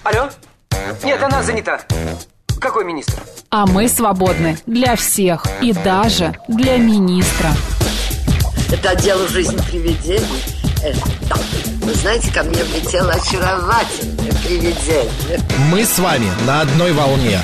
Алло? Нет, она занята. Какой министр? А мы свободны для всех и даже для министра. Это дело жизни привидений. Да. Вы знаете, ко мне влетело очаровательное привидение. Мы с вами на одной волне.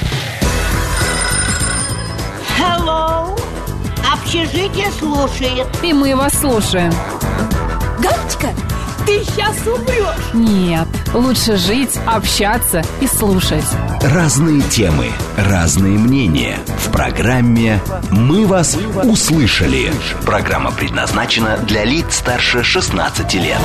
Hello. Общежитие слушает. И мы вас слушаем. Галочка, ты сейчас умрешь. Нет, лучше жить, общаться и слушать. Разные темы, разные мнения. В программе «Мы вас услышали». Программа предназначена для лиц старше 16 лет.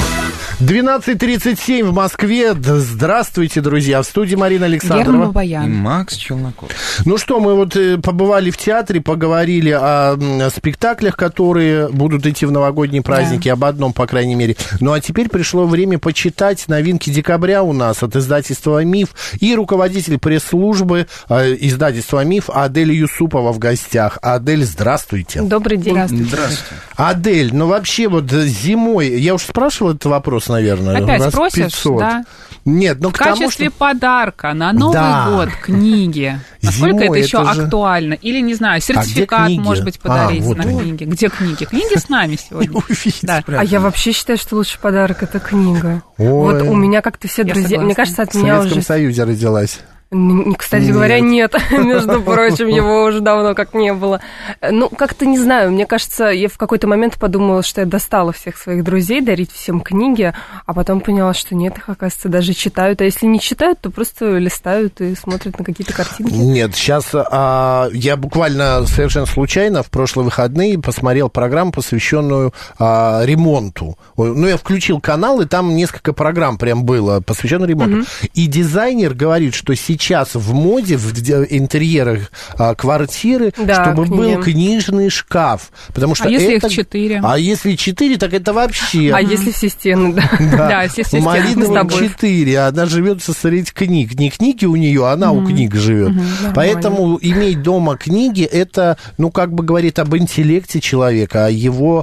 12:37 в Москве. Здравствуйте, друзья. В студии Марина Александрова. Герман Бабаян. И Макс Челноков. Ну что, мы вот побывали в театре, поговорили о спектаклях, которые будут идти в новогодние праздники, об одном, по крайней мере. Ну а теперь пришло время почитать новинки декабря у нас от издательства «Миф». И руководитель пресс-службы издательства «Миф» Адель Юсупова в гостях. Адель, здравствуйте. Добрый день. Здравствуйте. Адель, ну вообще вот зимой, я уже спрашивал этот вопрос, наверное. Опять раз спросишь, 500. да? Нет, ну в качестве подарка на Новый год книги. Насколько Зимой это еще это же... актуально? Или, не знаю, сертификат, может быть, подарить на книги. Где книги? Книги с нами сегодня. Да. А я вообще считаю, что лучший подарок — это книга. Ой. Вот у меня как-то все друзья... Мне кажется, от меня уже... В Советском Союзе родилась. Кстати говоря, нет. Между прочим, его уже давно как не было. Ну, как-то не знаю. Мне кажется, я в какой-то момент подумала, что я достала всех своих друзей дарить всем книги, а потом поняла, что нет, их, оказывается, даже читают. А если не читают, то просто листают и смотрят на какие-то картинки. Нет, сейчас я буквально совершенно случайно в прошлые выходные посмотрел программу, посвященную ремонту. Ну, я включил канал, и там несколько программ прям было, посвященных ремонту. И дизайнер говорит, что сейчас в моде, в интерьерах квартиры, чтобы был книжный шкаф. Потому что если их 4? А если 4, так это вообще... А если все стены, да? Да, если все стены. Марина 4, она живет среди книг. Не книги у нее, она у книг живет. Поэтому иметь дома книги, это, ну, как бы говорит об интеллекте человека, о его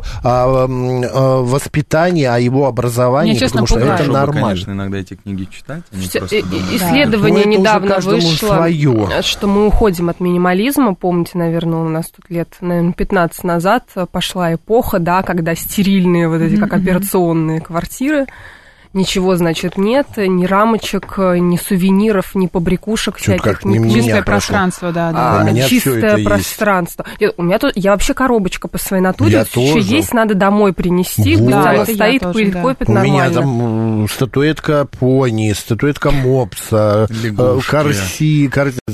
воспитании, о его образовании, потому что это нормально. Конечно, иногда эти книги читать, они просто дома. Исследование недавно вышло, что мы уходим от минимализма. Помните, наверное, у нас тут лет, наверное, 15 назад пошла эпоха, да, когда стерильные вот эти, как операционные квартиры. Ничего, значит, нет, ни рамочек, ни сувениров, ни побрякушек всяких. Чистое пространство, да. Чистое пространство. Я вообще коробочка по своей натуре. Еще есть, надо домой принести. Вот. Стоит, пыль копит, у нормально. У меня там статуэтка пони, статуэтка мопса, корси,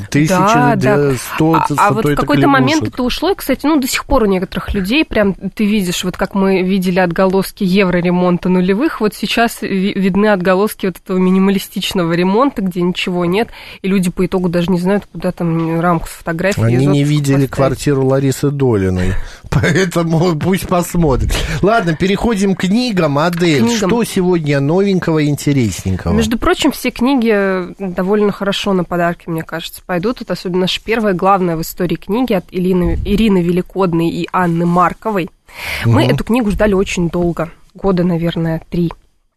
1100 А вот в какой-то момент это ушло. И, кстати, до сих пор у некоторых людей прям ты видишь, вот как мы видели отголоски евроремонта нулевых, вот сейчас видны отголоски вот этого минималистичного ремонта, где ничего нет, и люди по итогу даже не знают, куда там рамку с фотографией. Они не видели квартиру Ларисы Долиной, поэтому пусть посмотрят. Ладно, переходим к книгам. Адель, что сегодня новенького и интересненького? Между прочим, все книги довольно хорошо на подарки, мне кажется, пойдут. Это особенно наша первая, главная в истории книги от Ирины Великодной и Анны Марковой. Мы эту книгу ждали очень долго, года, наверное, 3.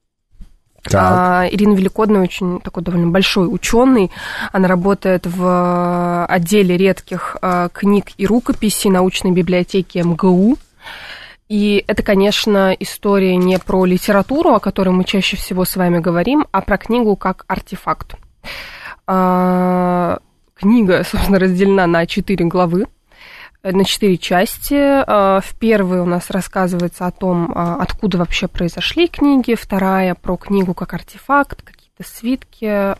Ирина Великодная очень такой довольно большой ученый. Она работает в отделе редких книг и рукописей научной библиотеки МГУ. И это, конечно, история не про литературу, о которой мы чаще всего с вами говорим, а про книгу как артефакт. Книга, собственно, разделена на 4 главы, на 4 части. В первой у нас рассказывается о том, откуда вообще произошли книги. Вторая про книгу как артефакт, какие-то свитки,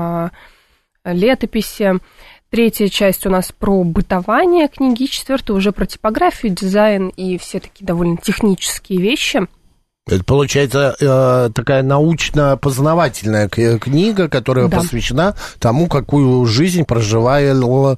летописи. Третья часть у нас про бытование книги. Четвертая уже про типографию, дизайн и все такие довольно технические вещи. Это, получается, такая научно-познавательная книга, которая посвящена тому, какую жизнь проживали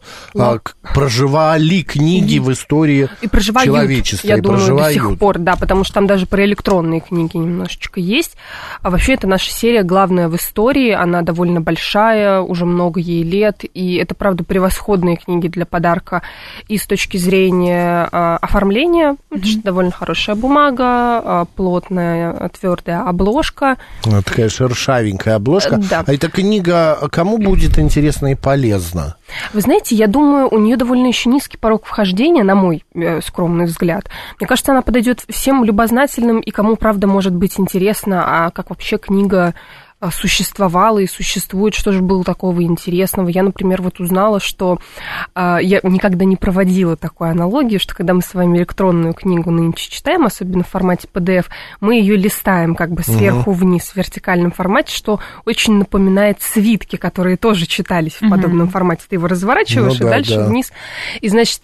книги в истории человечества. Я думаю, до сих пор, да, потому что там даже про электронные книги немножечко есть. А вообще, это наша серия главная в истории, она довольно большая, уже много ей лет, и это, правда, превосходные книги для подарка и с точки зрения оформления, потому что довольно хорошая бумага, плотная, красная твердая обложка. Такая шершавенькая обложка. Да. А эта книга кому будет интересна и полезна? Вы знаете, я думаю, у нее довольно еще низкий порог вхождения, на мой скромный взгляд. Мне кажется, она подойдет всем любознательным и кому, правда, может быть интересно, а как вообще книга существовала и существует, что же было такого интересного. Я, например, вот узнала, что я никогда не проводила такой аналогии, что когда мы с вами электронную книгу нынче читаем, особенно в формате PDF, мы ее листаем как бы сверху вниз в вертикальном формате, что очень напоминает свитки, которые тоже читались в подобном формате. Ты его разворачиваешь и дальше вниз. И, значит,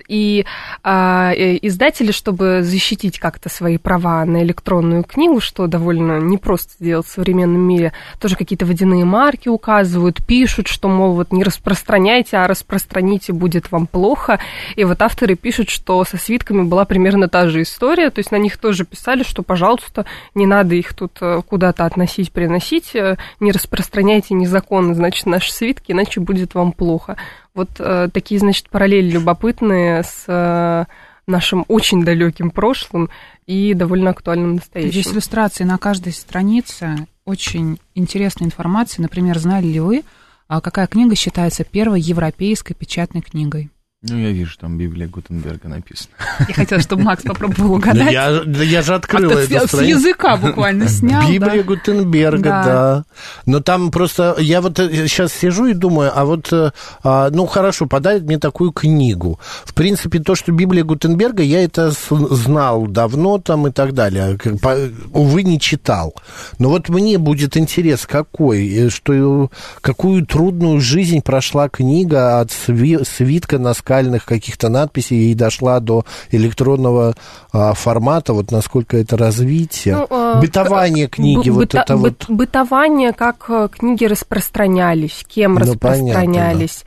издатели, чтобы защитить как-то свои права на электронную книгу, что довольно непросто сделать в современном мире, тоже какие-то водяные марки указывают, пишут, что, мол, вот не распространяйте, а распространите, будет вам плохо. И вот авторы пишут, что со свитками была примерно та же история, то есть на них тоже писали, что, пожалуйста, не надо их тут куда-то относить, приносить, не распространяйте незаконно, значит, наши свитки, иначе будет вам плохо. Вот такие, значит, параллели любопытные с нашим очень далеким прошлым и довольно актуальным настоящим. Здесь иллюстрации на каждой странице, очень интересная информация. Например, знали ли вы, какая книга считается первой европейской печатной книгой? Ну, я вижу, там Библия Гутенберга написано. Я хотела, чтобы Макс попробовал угадать. Я же открыла эту страницу. С языка буквально снял. Библия Гутенберга, да. Но там просто, я вот сейчас сижу и думаю, а вот, ну, хорошо, подарят мне такую книгу. В принципе, то, что Библия Гутенберга, я это знал давно там и так далее. Увы, не читал. Но вот мне будет интерес какой, что какую трудную жизнь прошла книга от свитка на скальных каких-то надписей и дошла до электронного формата, вот насколько это развитие. Ну, бытование книги, вот это вот. Бытование, как книги распространялись, кем распространялись,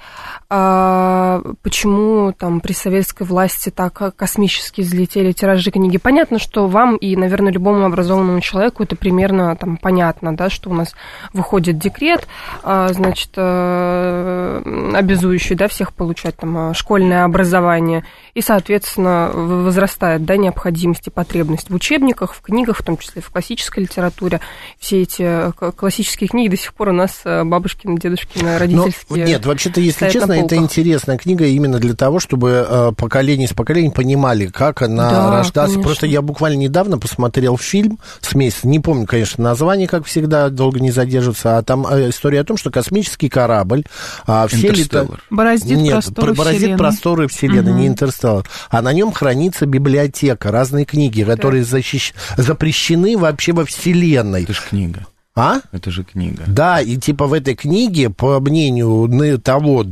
почему там при советской власти так космически взлетели тиражи книги. Понятно, что вам и, наверное, любому образованному человеку это примерно там понятно, да, что у нас выходит декрет, значит, обязующий, да, всех получать там школьное образование, и, соответственно, возрастает, да, необходимость и потребность в учебниках, в книгах, в том числе в классической литературе. Все эти классические книги до сих пор у нас бабушкины, дедушкины, родительские. Нет, вообще-то, если честно, это интересная книга именно для того, чтобы поколение с поколением понимали, как она рождалась. Конечно. Просто я буквально недавно посмотрел фильм «Смесь», не помню, конечно, название, как всегда, долго не задержится, а там история о том, что космический корабль все бороздит просторы Вселенной, не Интерстеллар. А на нем хранится библиотека, разные книги, которые запрещены вообще во Вселенной. Это же книга. Это же книга. Да, и типа в этой книге, по мнению того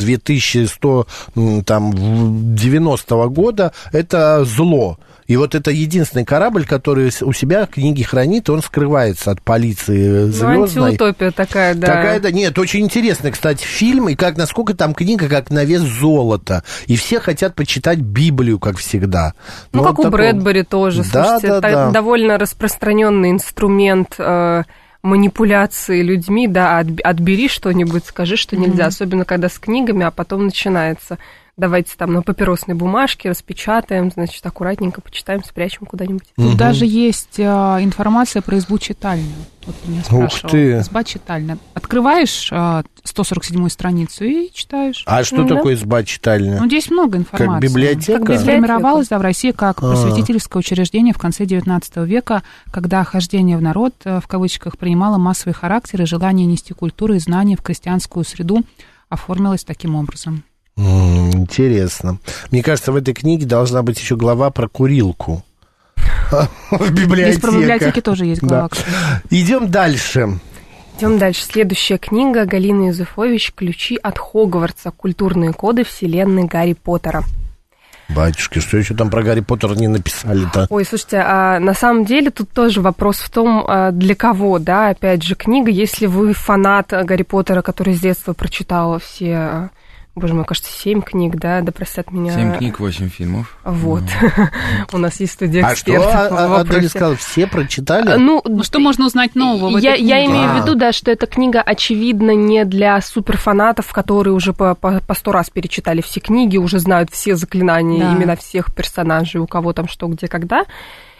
2190 года, это зло. И вот это единственный корабль, который у себя книги хранит, он скрывается от полиции звездной. Антиутопия такая, да. Такая, да. Нет, очень интересный, кстати, фильм, и насколько там книга как на вес золота. И все хотят почитать Библию, как всегда. Ну, как у Брэдбери тоже. Слушайте, довольно распространенный инструмент манипуляции людьми, да, отбери что-нибудь, скажи, что нельзя, особенно когда с книгами, а потом начинается. Давайте там на папиросной бумажке распечатаем, значит, аккуратненько почитаем, спрячем куда-нибудь. Тут даже есть информация про избу-читальню. Вот меня спрашивал. Изба-читальня. Открываешь 147-ю страницу и читаешь. А что такое изба-читальня? Ну, здесь много информации. Как библиотека? Как сформировалась, в России как просветительское учреждение в конце XIX века, когда хождение в народ, в кавычках, принимало массовый характер, и желание нести культуру и знания в крестьянскую среду оформилось таким образом. Интересно. Мне кажется, в этой книге должна быть еще глава про курилку. В библиотеке. Здесь про библиотеки тоже есть глава. Идем дальше. Следующая книга Галины Юзефович «Ключи от Хогвартса. Культурные коды вселенной Гарри Поттера». Батюшки, что еще там про Гарри Поттера не написали-то? Ой, слушайте, на самом деле тут тоже вопрос в том, для кого, да, опять же, книга, если вы фанат Гарри Поттера, который с детства прочитала все... Боже мой, кажется, 7 книг, да простят меня. 7 книг, 8 фильмов. Вот. У нас есть студия экспертов. А что Адель сказала, все прочитали? Ну, что можно узнать нового в этой книге? Я имею в виду, да, что эта книга, очевидно, не для суперфанатов, которые уже по 100 раз перечитали все книги, уже знают все заклинания, имена всех персонажей, у кого там что, где, когда.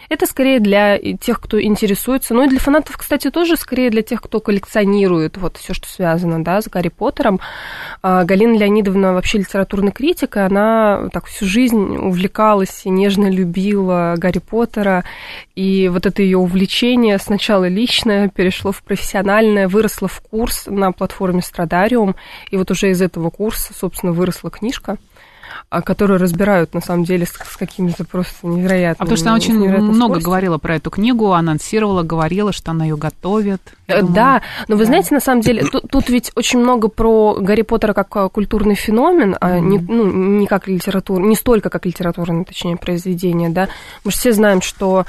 Это скорее для тех, кто интересуется, ну и для фанатов, кстати, тоже скорее для тех, кто коллекционирует вот все, что связано, да, с Гарри Поттером. Галина Леонидовна вообще литературный критик, и она так всю жизнь увлекалась и нежно любила Гарри Поттера, и вот это ее увлечение сначала личное перешло в профессиональное, выросло в курс на платформе Страдариум, и вот уже из этого курса, собственно, выросла книжка, которые разбирают, на самом деле, с какими-то просто невероятными... потому что она очень много говорила про эту книгу, анонсировала, говорила, что она ее готовит. Да, но вы знаете, на самом деле, тут ведь очень много про Гарри Поттера как культурный феномен, а не как литература, не столько как литературное, точнее, произведение, да. Мы же все знаем, что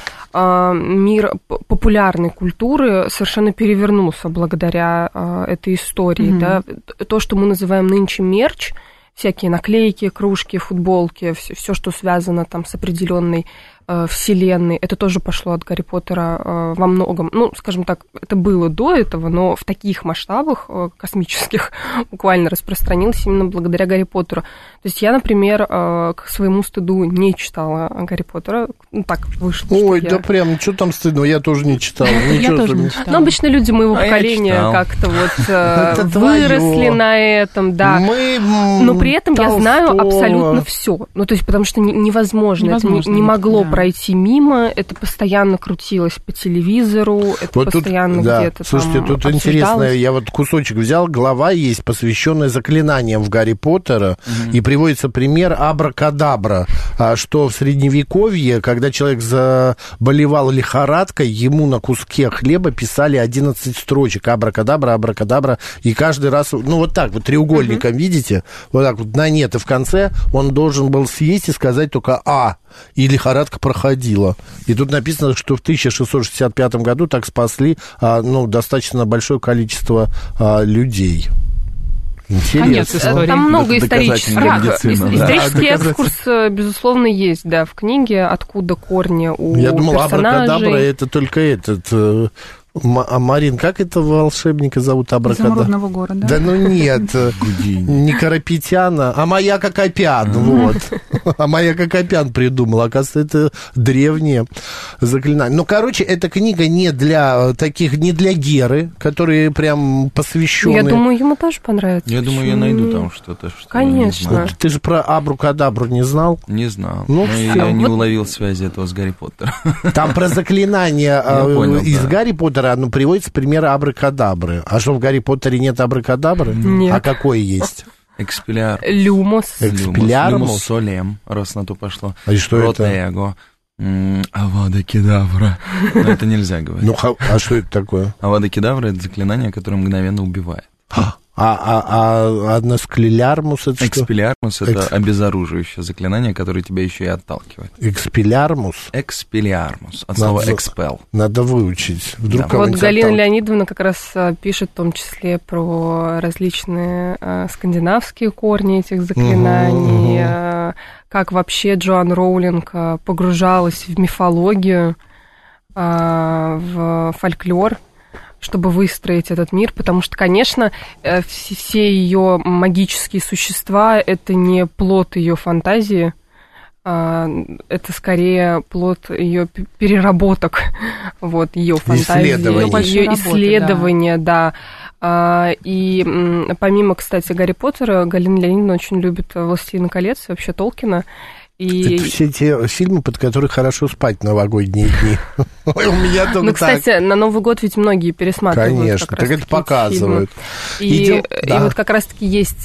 мир популярной культуры совершенно перевернулся благодаря этой истории, да. То, что мы называем нынче мерч, всякие наклейки, кружки, футболки, все, что связано там с определенной вселенной, это тоже пошло от Гарри Поттера во многом. Ну, скажем так, это было до этого, но в таких масштабах космических буквально распространилось именно благодаря Гарри Поттеру. То есть я, например, к своему стыду не читала Гарри Поттера. Ну, так вышло. Ой, да прям, что там стыдно, я тоже не читала. Я тоже не читала. Но обычно люди моего поколения как-то вот выросли на этом, да. Но при этом я знаю абсолютно все. Ну, то есть, потому что невозможно, это не могло пройти мимо, это постоянно крутилось по телевизору, это вот постоянно тут, да. где-то Слушайте, там тут интересно, я вот кусочек взял, глава есть, посвященная заклинаниям в Гарри Поттера, и приводится пример абракадабра, что в Средневековье, когда человек заболевал лихорадкой, ему на куске хлеба писали 11 строчек, абракадабра, абракадабра, и каждый раз, ну вот так вот треугольником, видите, вот так вот на нет, и в конце он должен был съесть и сказать только «а», и лихорадка проходила. И тут написано, что в 1665 году так спасли достаточно большое количество людей. Интересно. Там много исторических. Исторический экскурс, безусловно, есть, да, в книге, откуда корни у персонажей. Я думал, абракадабра это только этот... Марин, как этого волшебника зовут? Абракадабра? Изумрудного города. Да ну нет, не Карапетяна, а Маяк Акопян, вот. А Маяк Акопян придумал, оказывается, это древнее заклинание. Ну, короче, эта книга не для Геры, которые прям посвящены. Я думаю, ему тоже понравится. Я думаю, я найду там что-то, что конечно. Ты же про абракадабру не знал? Не знал. Ну, я не уловил связи этого с Гарри Поттером. Там про заклинания из Гарри Поттера приводится пример абракадабры. А что, в Гарри Поттере нет абракадабры? Нет. А какой есть? Экспелиармус. Люмус. Люмус солем, раз на то пошло. А что это? Протего. Авада Кедавра. Но это нельзя говорить. Ну, а что это такое? Авада Кедавра — это заклинание, которое мгновенно убивает. А односклелярмус это что? Экспелиармус — это обезоруживающее заклинание, которое тебя еще и отталкивает. Экспелиармус? Экспелиармус. От слова expel. Надо выучить. Вдруг да. Вот Галина Леонидовна как раз пишет в том числе про различные скандинавские корни этих заклинаний, как вообще Джоан Роулинг погружалась в мифологию, в фольклор, чтобы выстроить этот мир, потому что, конечно, все ее магические существа — это не плод ее фантазии, это скорее плод ее переработок, вот, ее фантазии, ее исследования, да. И помимо, кстати, Гарри Поттера, Галина Леонидовна очень любит «Властелина колец», вообще Толкина. И... Это все те фильмы, под которые хорошо спать в новогодние дни. У меня только ну, кстати, на Новый год ведь многие пересматривают. Конечно, так это показывают. И вот как раз-таки есть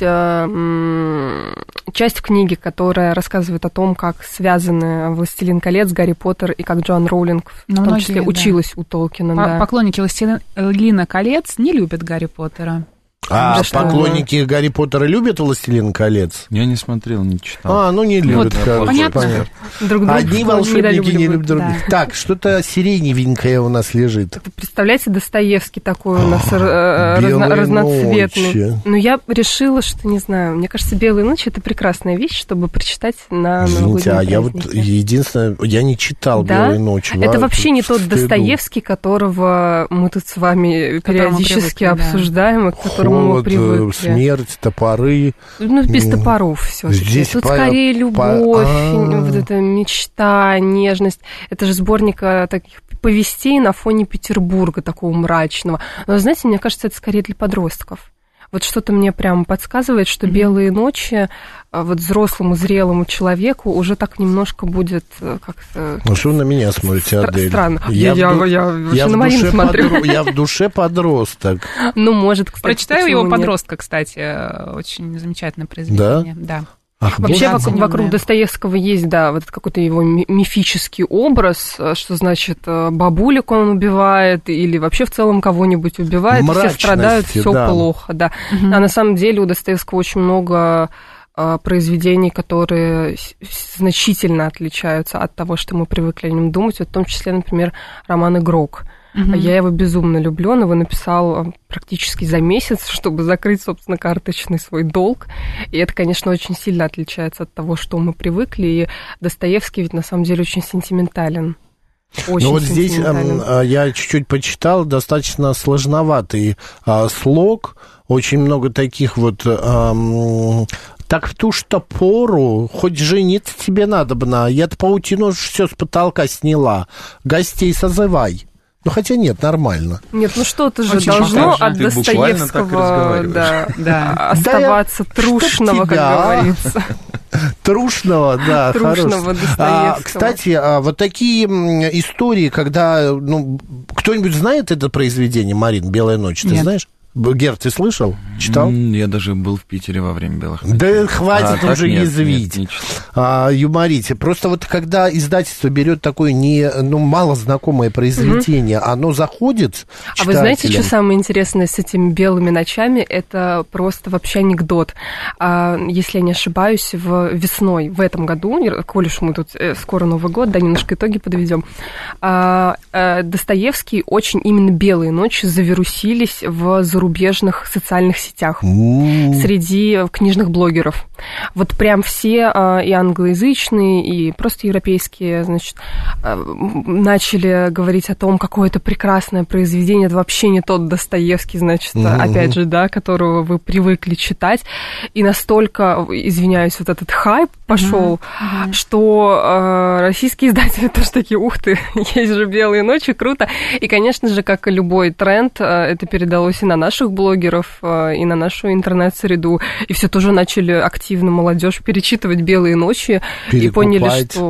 часть книги, которая рассказывает о том, как связаны «Властелин колец», Гарри Поттер, и как Джоан Роулинг в том числе училась у Толкина. Поклонники «Властелина колец» не любят Гарри Поттера. А поклонники Гарри Поттера любят «Властелин колец»? Я не смотрел, не читал. Ну не любят. Вот, понятно. Одни волшебники не любят других. Да. Так, что-то сиреневенькое у нас лежит. Представляете, Достоевский такой у нас разноцветный. Но я решила, что, не знаю, мне кажется, «Белые ночи» — это прекрасная вещь, чтобы прочитать на новогодние праздники. Я вот единственное, я не читал «Белые ночи». Это вообще не тот Достоевский, которого мы тут с вами периодически обсуждаем, и к которому чему мы привыкли. Смерть, топоры. Ну, без топоров все-таки. Тут скорее любовь, вот эта мечта, нежность. Это же сборник таких повестей на фоне Петербурга, такого мрачного. Но, знаете, мне кажется, это скорее для подростков. Вот что-то мне прямо подсказывает, что «Белые ночи» вот взрослому, зрелому человеку уже так немножко будет как-то... Ну, что вы на меня смотрите, Адель? Странно. Я вообще на Марину смотрю. Я в душе подросток. Ну, может, кстати. Прочитаю его «Подростка», кстати. Очень замечательное произведение. Да. Вообще вокруг Достоевского есть, да, вот какой-то его мифический образ, что значит бабулек он убивает или вообще в целом кого-нибудь убивает, все страдают, все плохо, да. А на самом деле у Достоевского очень много произведений, которые значительно отличаются от того, что мы привыкли о нем думать, в том числе, например, роман «Игрок». Я его безумно люблю, он его написал практически за месяц, чтобы закрыть, собственно, карточный свой долг. И это, конечно, очень сильно отличается от того, что мы привыкли. И Достоевский ведь на самом деле очень сентиментален. Очень вот здесь я чуть-чуть почитал, достаточно сложноватый слог, очень много таких вот... Так в ту-то пору, хоть жениться тебе надобно, я-то паутину все с потолка сняла, гостей созывай. Ну, хотя нет, нормально. Нет, ну что-то же очень должно от Достоевского оставаться трушного, как говорится. Трушного, да, трушного Достоевского. Кстати, вот такие истории, когда... кто-нибудь знает это произведение, Марин, «Белая ночь», ты знаешь? Гер, ты слышал? Читал? Я даже был в Питере во время «Белых ночей». Да хватит уже язвить, юморить. Просто вот когда издательство берет такое малознакомое произведение, оно заходит читателям. А вы знаете, что самое интересное с этими «Белыми ночами»? Это просто вообще анекдот. Если я не ошибаюсь, весной в этом году, коль уж мы тут скоро Новый год, да, немножко итоги подведем, Достоевский очень именно «Белые ночи» завирусились в зарубежных социальных сетях среди книжных блогеров. Вот прям все и англоязычные, и просто европейские, значит, начали говорить о том, какое это прекрасное произведение. Это вообще не тот Достоевский, значит, опять же, да, которого вы привыкли читать. И настолько, извиняюсь, вот этот хайп пошел, что российские издатели тоже такие: ух ты, есть же «Белые ночи», круто. И, конечно же, как и любой тренд, это передалось и на наших блогеров, и на нашу интернет-среду. И все тоже начали активно молодежь перечитывать «Белые ночи» и поняли, что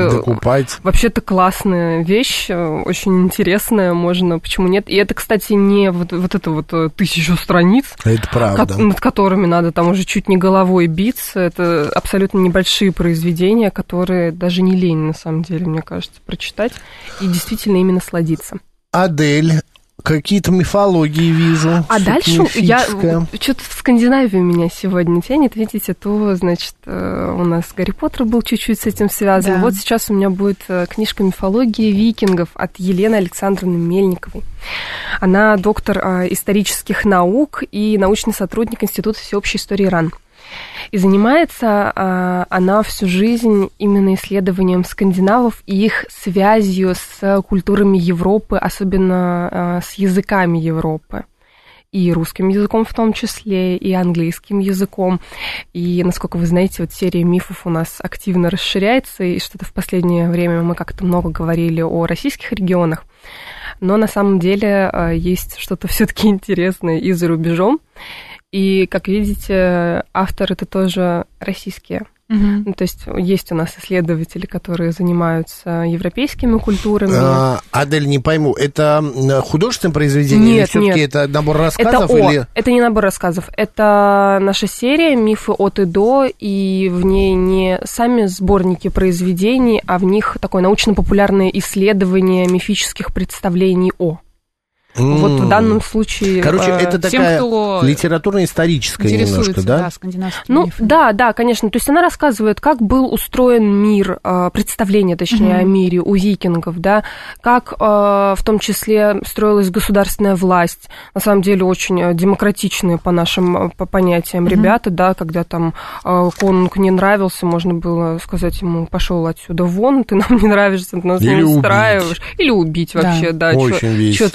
вообще-то классная вещь, очень интересная, можно, почему нет. И это, кстати, не вот это вот 1000 страниц, это правда, над которыми надо там уже чуть не головой биться. Это абсолютно небольшие произведения, которые даже не лень, на самом деле, мне кажется, прочитать и действительно ими насладиться. Адель, какие-то мифологии вижу. А дальше что-то в Скандинавию меня сегодня тянет. Видите, то, значит, у нас Гарри Поттер был чуть-чуть с этим связан. Да. Вот сейчас у меня будет книжка «Мифология викингов» от Елены Александровны Мельниковой. Она доктор исторических наук и научный сотрудник Института всеобщей истории РАН. И занимается она всю жизнь именно исследованием скандинавов и их связью с культурами Европы, особенно с языками Европы. И русским языком в том числе, и английским языком. И, насколько вы знаете, вот серия мифов у нас активно расширяется, и что-то в последнее время мы как-то много говорили о российских регионах. Но на самом деле есть что-то все-таки интересное и за рубежом. И, как видите, авторы это тоже российские. Ну, то есть у нас исследователи, которые занимаются европейскими культурами. Адель, не пойму, это художественное произведение? Нет, или все-таки это набор рассказов? Это не набор рассказов. Это наша серия «Мифы от и до», и в ней не сами сборники произведений, а в них такое научно-популярное исследование мифических представлений о. Вот в данном случае... Короче, это такая литературно-историческая немножко, да? Скандинавскими мифами. Да, конечно. То есть она рассказывает, как был устроен мир, представление, точнее, о мире у викингов, да, как в том числе строилась государственная власть. На самом деле очень демократичные по нашим понятиям ребята, да, когда там конунг не нравился, можно было сказать ему: пошел отсюда вон, ты нам не нравишься, ты нас не устраиваешь. Или убить вообще, да. Очень весело. Что тут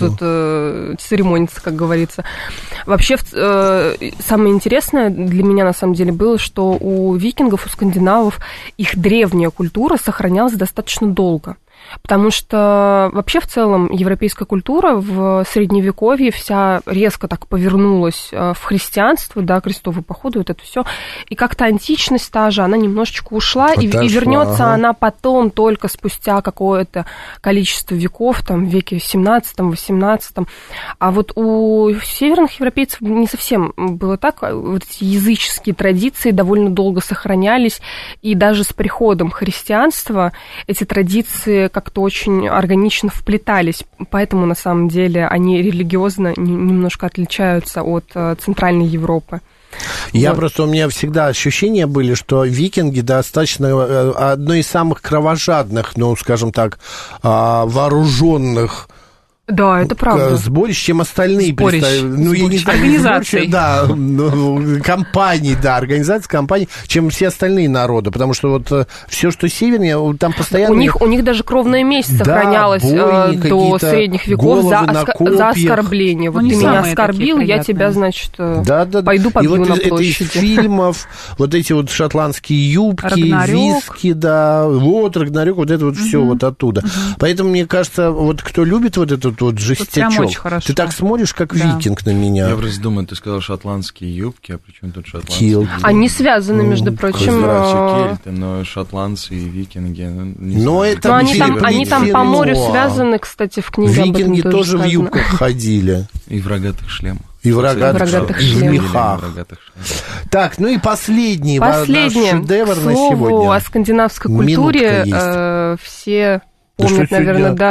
церемониться, как говорится. Вообще, самое интересное для меня, на самом деле, было, что у викингов, у скандинавов их древняя культура сохранялась достаточно долго. Потому что вообще в целом европейская культура в Средневековье вся резко так повернулась в христианство, да, крестовые походы, вот это все. И как-то античность та же, она немножечко ушла, и вернется она потом только спустя какое-то количество веков, там, в веке 17-18. А вот у северных европейцев не совсем было так. Вот эти языческие традиции довольно долго сохранялись, и даже с приходом христианства эти традиции как-то очень органично вплетались, поэтому на самом деле они религиозно немножко отличаются от Центральной Европы. Я просто, у меня всегда ощущения были, что викинги достаточно одно из самых кровожадных, ну, скажем так, вооруженных. Да, это правда. Сборище, чем остальные. Ну, я не знаю, организации. Да, компании, да, организации, компании, чем все остальные народы. Потому что вот все, что севернее, там постоянно... У них даже кровная месть сохранялась до средних веков за оскорбление. Вот ты меня оскорбил, я тебя, значит, пойду побью на площади. Это из фильмов, вот эти вот шотландские юбки, виски, да, вот Рагнарёк, вот это вот все вот оттуда. Поэтому, мне кажется, вот кто любит вот этот вот жестячок. Ты так смотришь, как викинг на меня. Я просто думаю, ты сказал шотландские юбки, а при чем тут шотландские? Они связаны, между прочим. Кельты, но шотландцы и викинги. Но это они там по морю связаны, кстати, в книге об этом викинги тоже в юбках ходили. И в рогатых шлемах. И в рогатых шлемах. Так, ну и последний наш шедевр на сегодня. О скандинавской культуре все... Помнят, наверное, да,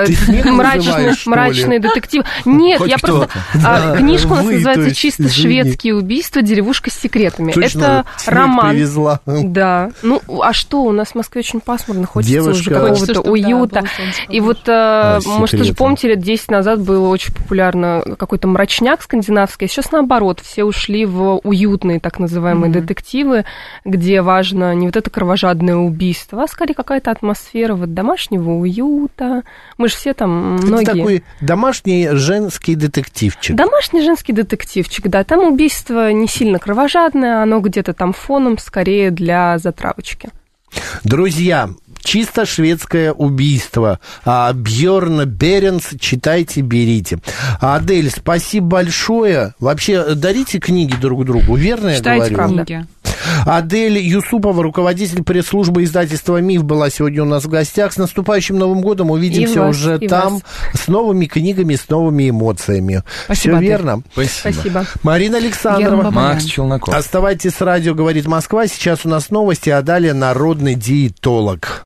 мрачные детективы. Нет, я просто... Книжка у нас называется «Чисто шведские убийства. Деревушка с секретами». Это роман. Да. Ну, а что? У нас в Москве очень пасмурно, хочется уже какого-то уюта. И вот, может, тоже помните, лет 10 назад было очень популярно какой-то мрачняк скандинавский. Сейчас наоборот, все ушли в уютные так называемые детективы, где важно не вот это кровожадное убийство, а скорее какая-то атмосфера вот домашнего уюта. Мы же все там многие... Это такой домашний женский детективчик. Домашний женский детективчик, да. Там убийство не сильно кровожадное, оно где-то там фоном, скорее для затравочки. Друзья, чисто шведское убийство. Бьорн Беренс, читайте, берите. Адель, спасибо большое. Вообще, дарите книги друг другу, верно я говорю? Читайте книги. Адель Юсупова, руководитель пресс-службы издательства «Миф», была сегодня у нас в гостях. С наступающим Новым годом! Увидимся уже там с новыми книгами, с новыми эмоциями. Все верно? Спасибо. Марина Александрова. Макс Челноков. Оставайтесь с радио «Говорит Москва». Сейчас у нас новости, а далее народный диетолог.